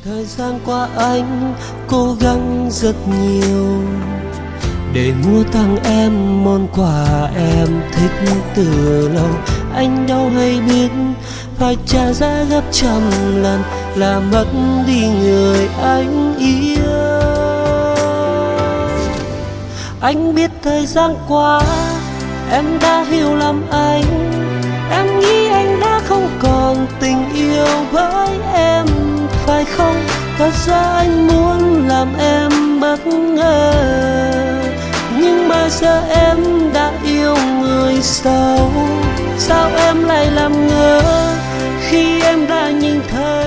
Thời gian qua anh cố gắng rất nhiều để mua tặng em món quà em thích từ lâu. Anh đâu hay biết phải trả giá gấp trăm lần là mất đi người anh yêu. Anh biết thời gian qua em đã hiểu lầm anh. Em nghĩ anh đã không còn tình yêu với em, phải không? Thật ra anh muốn làm em bất ngờ, nhưng mà giờ em đã yêu người sau. Sao em lại làm ngơ khi em đã nhìn thấy